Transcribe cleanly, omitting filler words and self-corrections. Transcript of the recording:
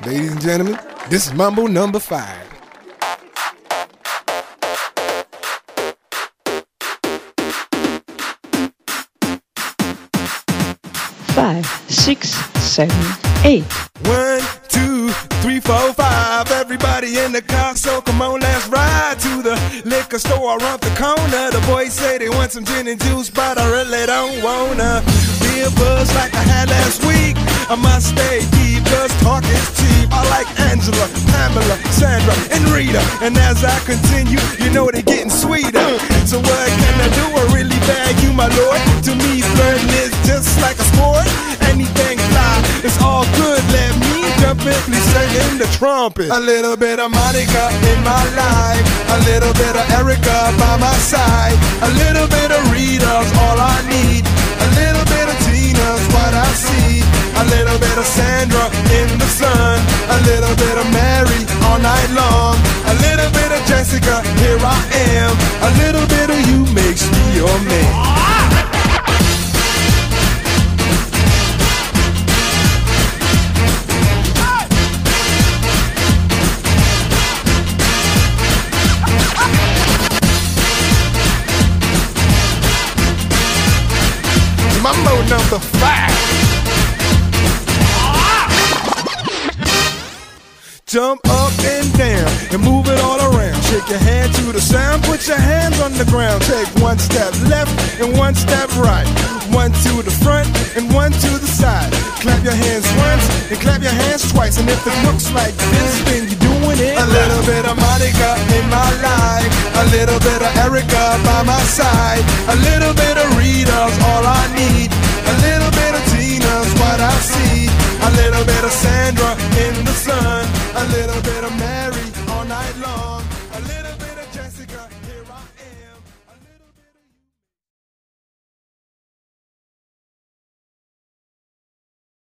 Ladies and gentlemen, this is Mambo number 5. 5, 6, 7, 8. 1, 2, 3, 4, 5. Everybody in the car, so come on, let's ride to the liquor store around the corner. The boys say they want some gin and juice, but I really don't wanna be a buzz like I had last week. I must stay deep, cause talk is cheap. I like Angela, Pamela, Sandra, and Rita. And as I continue, you know they're getting sweeter. So what can I do? I really bag you, my lord. To me, flirting is just like a sport. Anything fly, it's all good. Let me jump in, please sing the trumpet. A little bit of Monica in my life, a little bit of Erica by my side, a little bit of Rita's all I need, a little bit of Tina's what I see, a little bit of Sandra in the sun, a little bit of Mary all night long, a little bit of Jessica, here I am, a little bit of you makes me your man. Mambo number 5. Jump up and down and move it all around. Shake your hand to the sound, put your hands on the ground. Take one step left and one step right. One to the front and one to the side. Clap your hands once and clap your hands twice. And if it looks like this, then you're doing it. A little bit of Monica in my life, a little bit of Erica by my side, a little bit of Rita's all I need, a little bit of Tina's what I see, a little bit of Sandra in the sun, a little